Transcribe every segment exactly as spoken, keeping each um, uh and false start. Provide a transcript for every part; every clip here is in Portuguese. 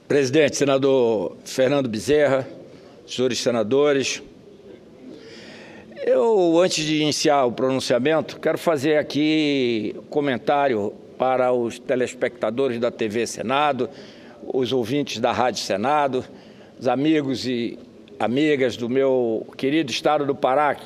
Presidente, senador Fernando Bezerra, senhores senadores, eu, antes de iniciar o pronunciamento, quero fazer aqui um comentário para os telespectadores da T V Senado, os ouvintes da Rádio Senado, os amigos e amigas do meu querido estado do Pará,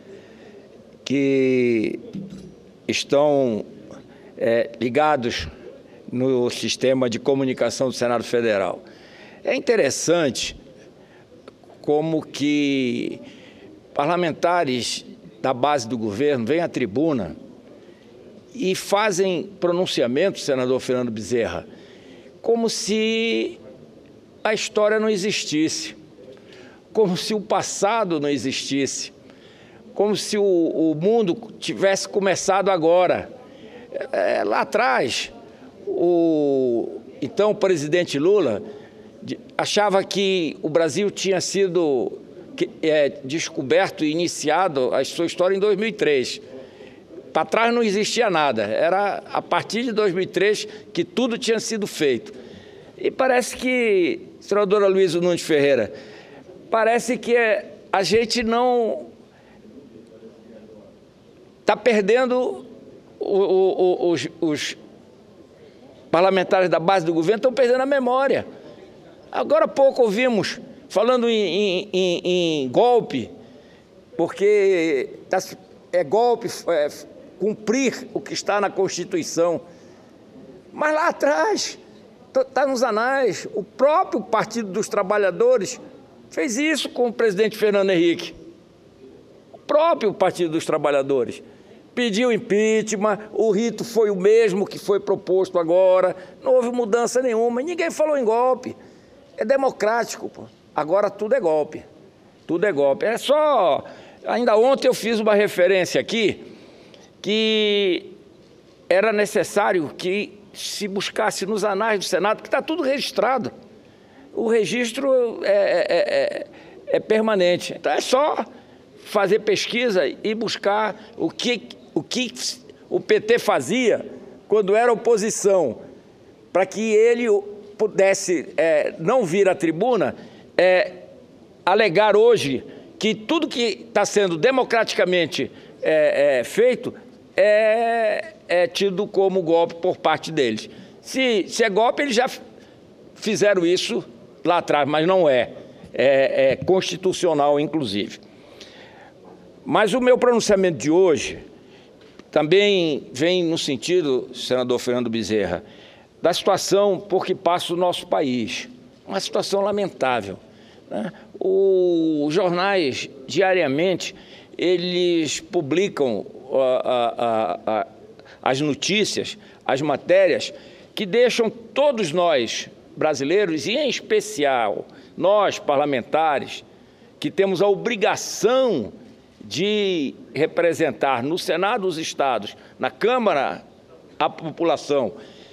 que estão é, ligados no sistema de comunicação do Senado Federal. É interessante como que parlamentares da base do governo vêm à tribuna e fazem pronunciamentos, senador Fernando Bezerra, como se a história não existisse, como se o passado não existisse, como se o, o mundo tivesse começado agora. É, lá atrás, o então presidente Lula achava que o Brasil tinha sido é, descoberto e iniciado a sua história em dois mil e três. Para trás não existia nada, era a partir de dois mil e três que tudo tinha sido feito. E parece que, senadora Luísa Nunes Ferreira, parece que a gente não está perdendo o, o, os, os parlamentares da base do governo estão perdendo a memória. Agora há pouco ouvimos falando em, em, em golpe, porque é golpe é, cumprir o que está na Constituição. Mas lá atrás, está nos anais, o próprio Partido dos Trabalhadores fez isso com o presidente Fernando Henrique. O próprio Partido dos Trabalhadores pediu impeachment, o rito foi o mesmo que foi proposto agora, não houve mudança nenhuma, ninguém falou em golpe. É democrático, pô. Agora tudo é golpe, tudo é golpe. É só, ainda ontem eu fiz uma referência aqui, que era necessário que se buscasse nos anais do Senado, que está tudo registrado. O registro é, é, é, é permanente. Então é só fazer pesquisa e buscar o que, o que o P T fazia quando era oposição, para que ele pudesse é, não vir à tribuna, é, alegar hoje que tudo que está sendo democraticamente é, é, feito é, é tido como golpe por parte deles. Se, se é golpe, eles já fizeram isso lá atrás, mas não é. É, é constitucional, inclusive. Mas o meu pronunciamento de hoje também vem no sentido, senador Fernando Bezerra, da situação por que passa o nosso país. Uma situação lamentável, né? Os jornais, diariamente, eles publicam a, a, a, as notícias, as matérias, que deixam todos nós, brasileiros, e em especial nós, parlamentares, que temos a obrigação de representar no Senado os estados, na Câmara a população,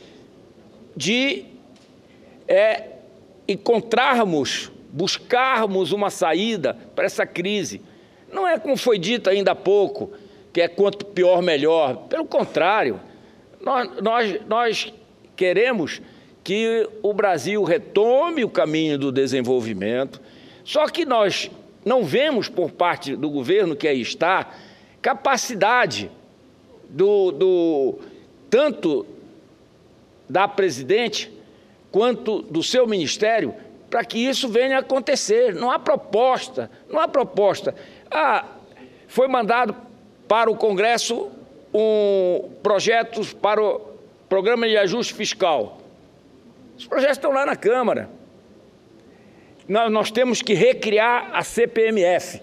de é, encontrarmos, buscarmos uma saída para essa crise. Não é como foi dito ainda há pouco, que é quanto pior, melhor. Pelo contrário, nós, nós, nós queremos que o Brasil retome o caminho do desenvolvimento, só que nós não vemos por parte do governo que aí está capacidade do, do tanto da presidente quanto do seu ministério para que isso venha a acontecer. Não há proposta, não há proposta. Ah, foi mandado para o Congresso um projeto para o Programa de Ajuste Fiscal. Os projetos estão lá na Câmara. Nós, nós temos que recriar a C P M F.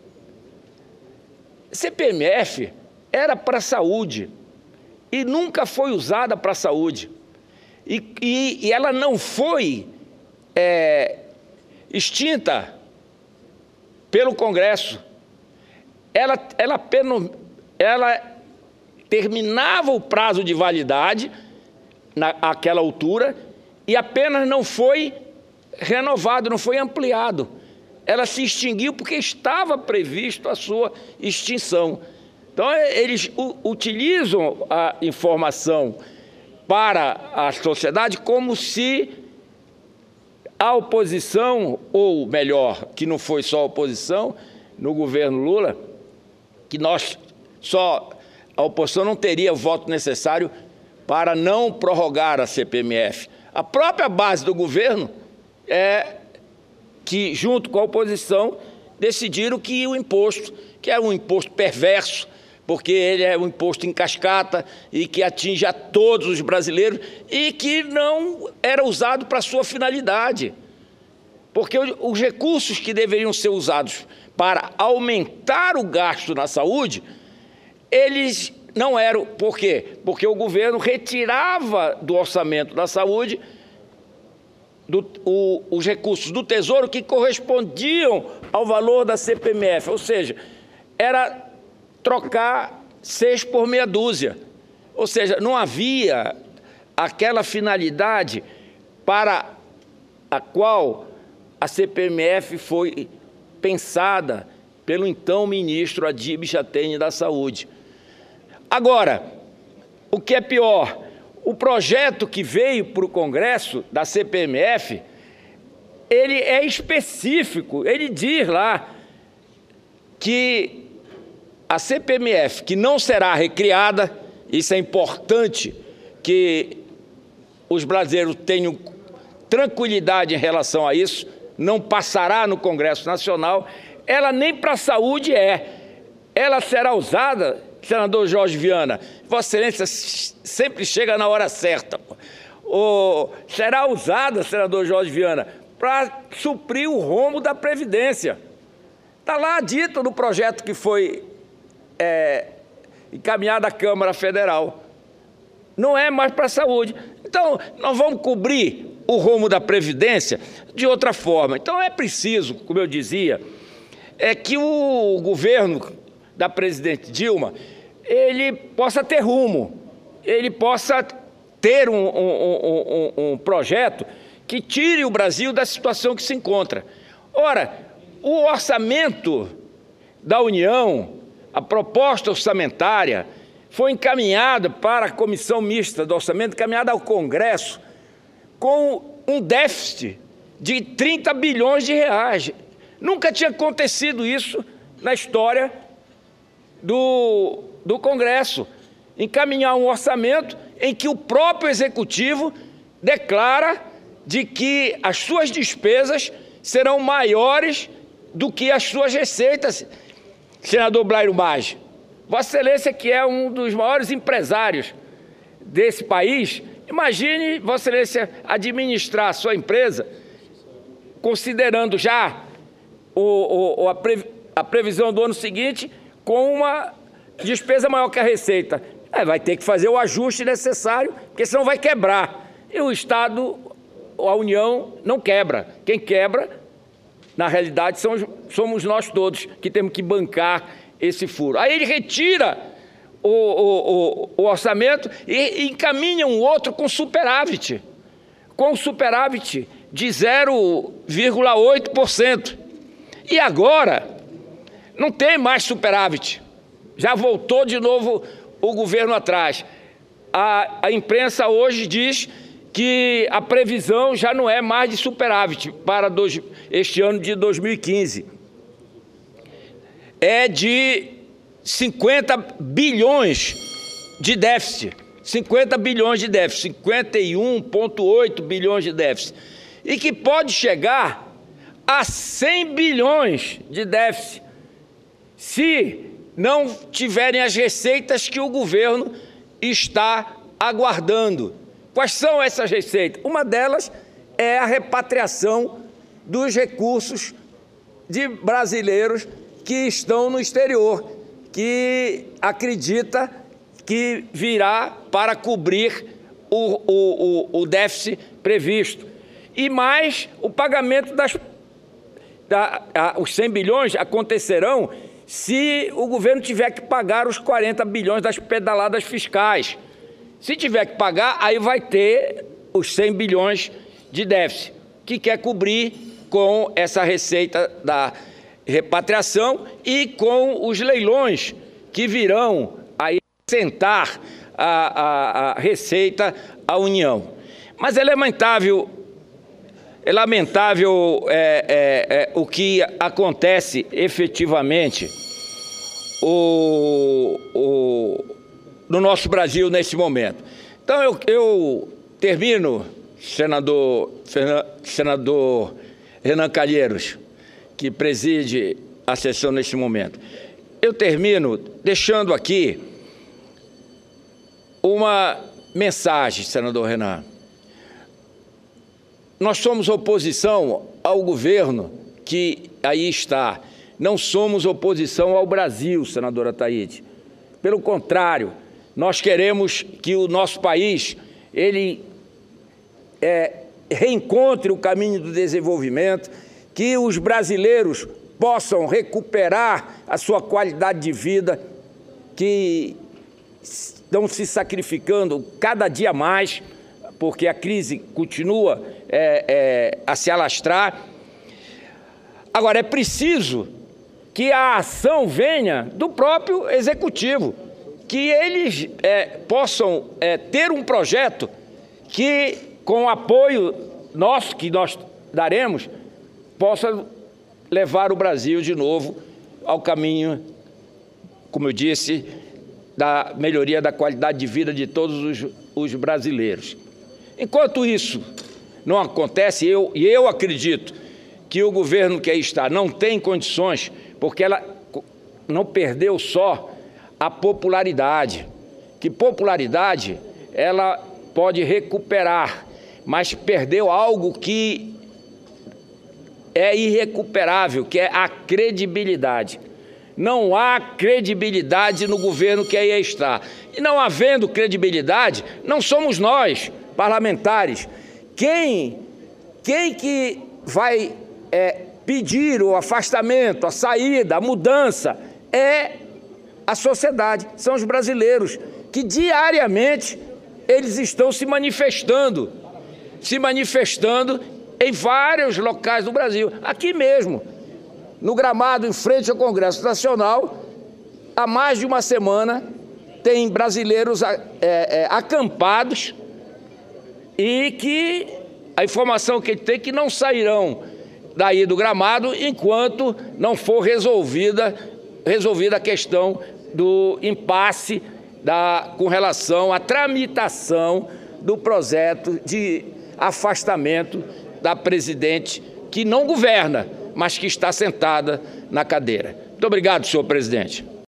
A C P M F era para a saúde e nunca foi usada para a saúde. E, e, e ela não foi é, extinta pelo Congresso. Ela, ela, apenas, ela terminava o prazo de validade naquela altura e apenas não foi renovado, não foi ampliado. Ela se extinguiu porque estava previsto a sua extinção. Então, eles utilizam a informação para a sociedade como se a oposição, ou melhor, que não foi só a oposição, no governo Lula, que nós só, a oposição não teria o voto necessário para não prorrogar a C P M F. A própria base do governo é que, junto com a oposição, decidiram que o imposto, que é um imposto perverso, porque ele é um imposto em cascata e que atinge a todos os brasileiros e que não era usado para a sua finalidade. Porque os recursos que deveriam ser usados para aumentar o gasto na saúde, eles não eram. Por quê? Porque o governo retirava do orçamento da saúde do, o, os recursos do Tesouro que correspondiam ao valor da C P M F, ou seja, era trocar seis por meia dúzia. Ou seja, não havia aquela finalidade para a qual a C P M F foi pensada pelo então ministro Adib Jatene da Saúde. Agora, o que é pior, o projeto que veio para o Congresso da C P M F, ele é específico, ele diz lá que a C P M F, que não será recriada, isso é importante que os brasileiros tenham tranquilidade em relação a isso, não passará no Congresso Nacional, ela nem para a saúde é. Ela será usada, senador Jorge Viana, Vossa Excelência sempre chega na hora certa, ou será usada, senador Jorge Viana, para suprir o rombo da Previdência. Está lá dito no projeto que foi É, encaminhada à Câmara Federal. Não é mais para a saúde. Então, nós vamos cobrir o rumo da Previdência de outra forma. Então, é preciso, como eu dizia, é que o governo da presidente Dilma, ele possa ter rumo, ele possa ter um, um, um, um projeto que tire o Brasil da situação que se encontra. Ora, o orçamento da União, a proposta orçamentária foi encaminhada para a Comissão Mista do Orçamento, encaminhada ao Congresso, com um déficit de trinta bilhões de reais. Nunca tinha acontecido isso na história do, do Congresso. Encaminhar um orçamento em que o próprio Executivo declara de que as suas despesas serão maiores do que as suas receitas. Senador Blairo Maggi, Vossa Excelência, que é um dos maiores empresários desse país, imagine Vossa Excelência administrar a sua empresa, considerando já o, o, a, pre, a previsão do ano seguinte com uma despesa maior que a receita. É, vai ter que fazer o ajuste necessário, porque senão vai quebrar. E o Estado, a União, não quebra. Quem quebra, na realidade, somos, somos nós todos que temos que bancar esse furo. Aí ele retira o, o, o, o orçamento e, e encaminha um outro com superávit, com superávit de zero vírgula oito por cento. E agora não tem mais superávit, já voltou de novo o governo atrás. A, a imprensa hoje diz que a previsão já não é mais de superávit para dois, este ano de dois mil e quinze. É de cinquenta bilhões de déficit. cinquenta bilhões de déficit, cinquenta e um vírgula oito bilhões de déficit. E que pode chegar a cem bilhões de déficit, se não tiverem as receitas que o governo está aguardando. Quais são essas receitas? Uma delas é a repatriação dos recursos de brasileiros que estão no exterior, que acredita que virá para cobrir o, o, o, o déficit previsto. E mais o pagamento das... Da, a, os cem bilhões acontecerão se o governo tiver que pagar os quarenta bilhões das pedaladas fiscais. Se tiver que pagar, aí vai ter os cem bilhões de déficit, que quer cobrir com essa receita da repatriação e com os leilões que virão aí sentar a, a, a receita à União. Mas é lamentável É lamentável é, é, é, o que acontece efetivamente o, o, no nosso Brasil nesse momento. Então, eu, eu termino, senador, senador Renan Calheiros, que preside a sessão nesse momento. Eu termino deixando aqui uma mensagem, senador Renan. Nós somos oposição ao governo que aí está. Não somos oposição ao Brasil, senadora Taide. Pelo contrário, nós queremos que o nosso país ele, é, reencontre o caminho do desenvolvimento, que os brasileiros possam recuperar a sua qualidade de vida, que estão se sacrificando cada dia mais, porque a crise continua é, é, a se alastrar. Agora, é preciso que a ação venha do próprio Executivo, que eles é, possam é, ter um projeto que, com o apoio nosso, que nós daremos, possa levar o Brasil de novo ao caminho, como eu disse, da melhoria da qualidade de vida de todos os, os brasileiros. Enquanto isso não acontece, eu, e eu acredito que o governo que aí está não tem condições, porque ela não perdeu só a popularidade, que popularidade ela pode recuperar, mas perdeu algo que é irrecuperável, que é a credibilidade. Não há credibilidade no governo que aí está. E não havendo credibilidade, não somos nós, parlamentares. Quem, quem que vai é, pedir o afastamento, a saída, a mudança, é a sociedade, são os brasileiros, que diariamente eles estão se manifestando, se manifestando em vários locais do Brasil, aqui mesmo, no Gramado, em frente ao Congresso Nacional, há mais de uma semana, tem brasileiros é, é, acampados e que a informação que tem é que não sairão daí do Gramado enquanto não for resolvida, resolvida a questão do impasse da, com relação à tramitação do projeto de afastamento da presidente que não governa, mas que está sentada na cadeira. Muito obrigado, senhor presidente.